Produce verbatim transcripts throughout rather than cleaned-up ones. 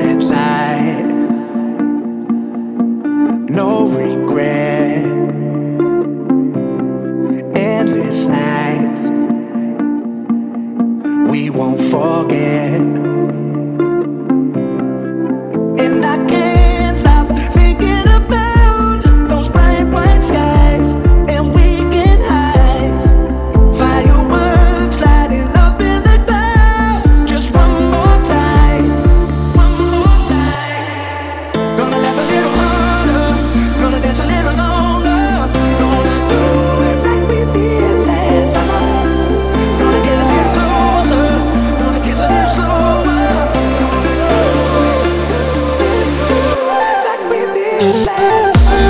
red light, no regret. Endless nights we won't forget. And I can't stop thinking about those bright white skies and weekend highs, fireworks lighting up in the clouds. Just one more time, one more time. Gonna laugh a little harder, gonna dance a little longer, gonna do it like we did last summer. Gonna get a little closer, gonna kiss a little slower, gonna do it like we did last summer.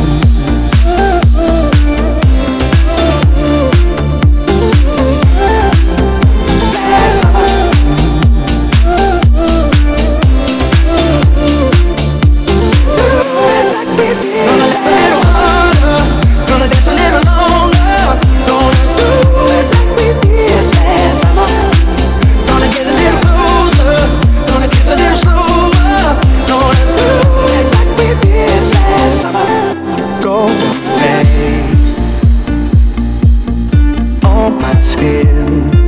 Last summer. Like we did. Gonna laugh a little harder, gonna dance a little longer, gonna do it like we did last summer. Gonna get a little closer, gonna kiss a little slower, gonna do it like we did last summer. Golden haze on my skin,